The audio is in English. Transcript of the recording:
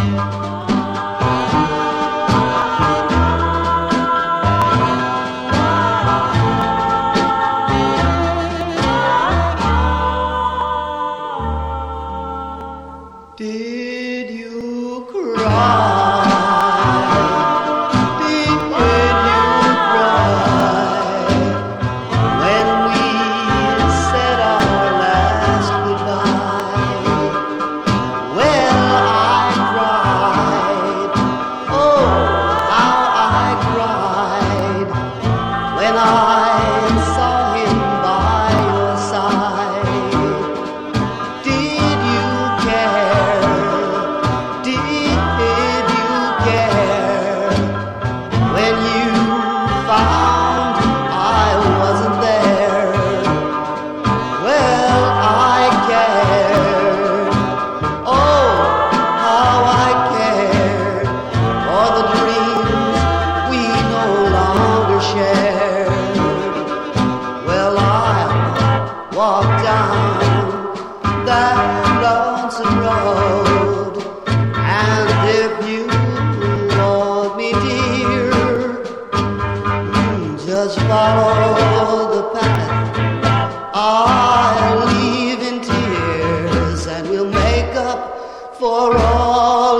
Did you cry? Did you cry when we said our last goodbye? Well, I cried, oh, how I cried when I saw him by your side. Did you care? Did you care when you found I wasn't there? Well, I cared, oh, how I cared for the dreams we no longer shared. Well, I'll walk down that lonesome road, and if you want me, dear, just follow the path I'll leave in tears, and we'll make up for all